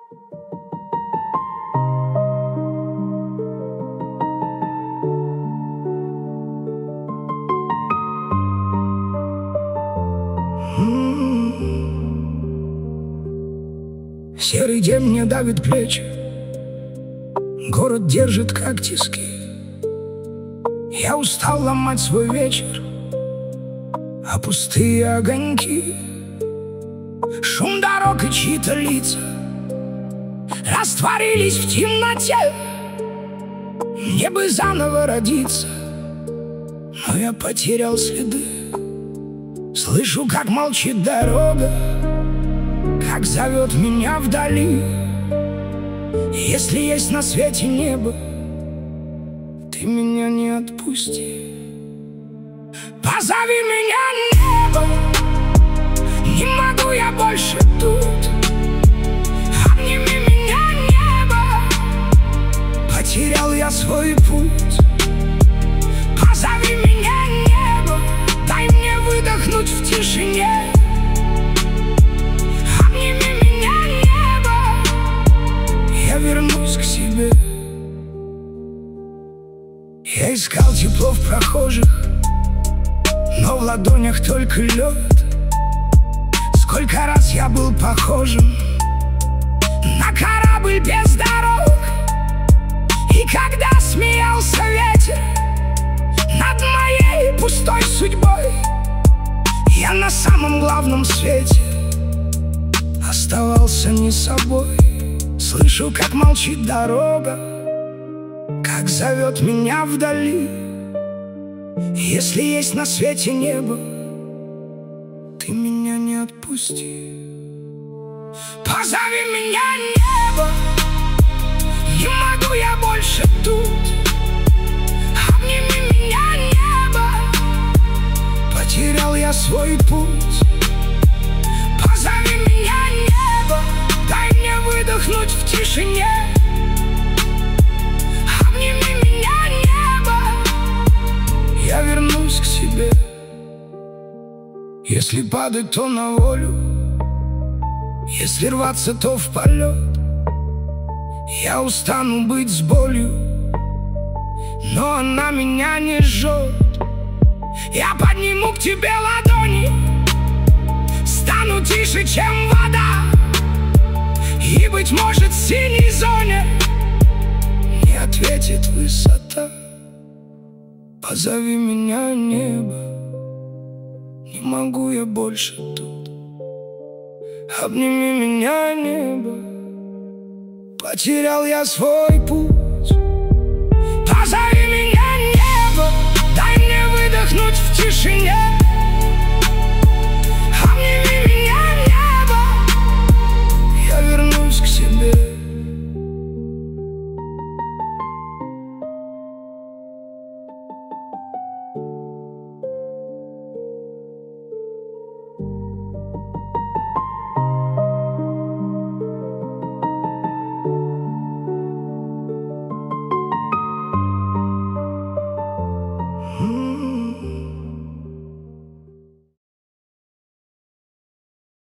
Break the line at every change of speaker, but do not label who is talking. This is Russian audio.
Серый день мне давит плечи, город держит как тиски. Я устал ломать свой вечер, а пустые огоньки. Шум дорог и чьи-то лица растворились в темноте. Мне бы заново родиться, но я потерял следы. Слышу, как молчит дорога, как зовет меня вдали. Если есть на свете небо, ты меня не отпусти. Позови меня, небо, не могу я больше тут. Обними меня, небо, потерял я свой путь. Позови меня, небо, дай мне выдохнуть в тишине. Вернусь к себе. Я искал тепло в прохожих, но в ладонях только лед. Сколько раз я был похожим на корабль без дорог. И когда смеялся ветер над моей пустой судьбой, я на самом главном свете оставался не собой. Слышу, как молчит дорога, как зовет меня вдали. Если есть на свете небо, ты меня не отпусти. Позови меня, небо, не могу я больше тут. Обними меня, небо, потерял я свой путь. Позови меня, небо, дай мне выдохнуть в тишине. Обними меня, небо, я вернусь к себе. Если падать, то на волю, если рваться, то в полет. Я устану быть с болью, но она меня не жжет. Я подниму к тебе ладони, стану тише, чем вода. И, быть может, в синей зоне не ответит высота. Позови меня, небо, не могу я больше тут. Обними меня, небо, потерял я свой путь. Позови меня, небо, дай мне выдохнуть в тишине.